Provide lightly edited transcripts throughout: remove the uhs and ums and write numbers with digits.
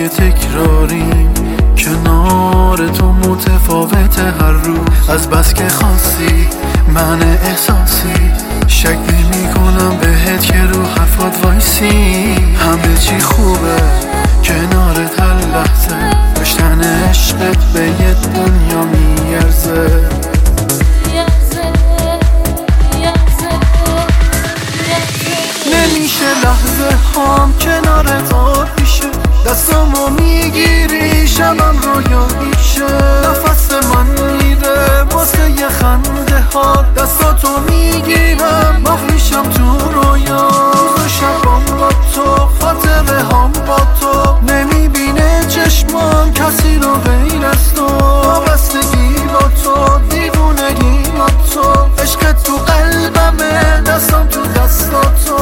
های تکراریم، کنار تو متفاوت هر روز. از بس که خاصی من احساسی، شک نمی کنم بهت که رو حرفات وایسی. همه چی خوبه کنارت هر لحظه، داشتن عشقت به یه دنیا میارزه. نمیشه لحظه هام کنارت آتیشه، دستامو میگیری شبم رویا میشه. نفس من میره واسه یه خنده ها، دستاتو میگیرم مخ میشم تو رویا. روز و شبام با تو، خاطره هام با تو، نمیبینه چشمام کسی رو غیر از تو. وابستگی با تو، دیوونگی با تو، عشقت تو قلبمه، دستام تو دستاتو.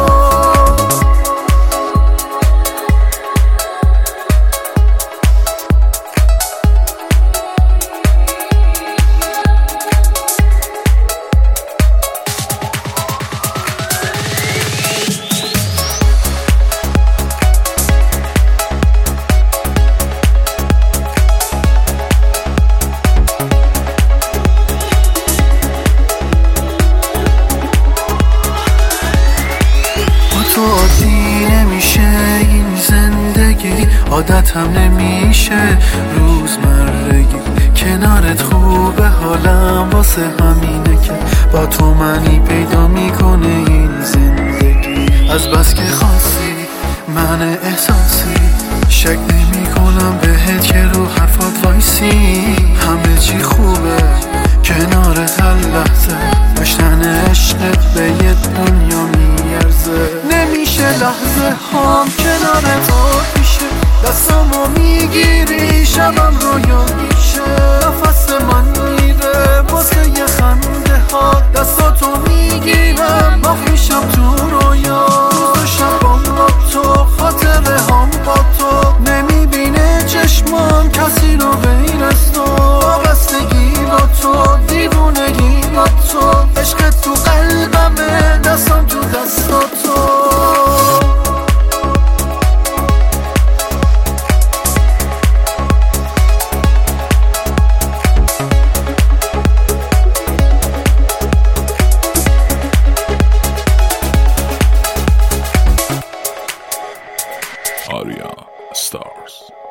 تو عادی نمیشه این زندگی، عادتم نمیشه روزمرگی. کنارت خوبه حالم، واسه همینه که با تو معنی پیدا میکنه این زندگی. از بس که خاصی من احساسی، شک نمی کنم بهت که رو حرفات وایسی. همه چی خوبه کنارت هر لحظه، داشتن عشقت به یه دنیا میارزه. نمیشه لحظه هام کنارت آتیشه، دستامو میگیری شبم رویا میشه. نفس من میره واسه یه خنده ها، دستاتو میگیرم مخ میشم تو رویا. روز و شبام با تو، خاطره هام با تو، نمیبینه چشمام کسی رو غیر از تو. وابستگی با تو، دیوونگی با تو، عشقت تو قلبمه، دستام تو دستاتو. Arya Stars.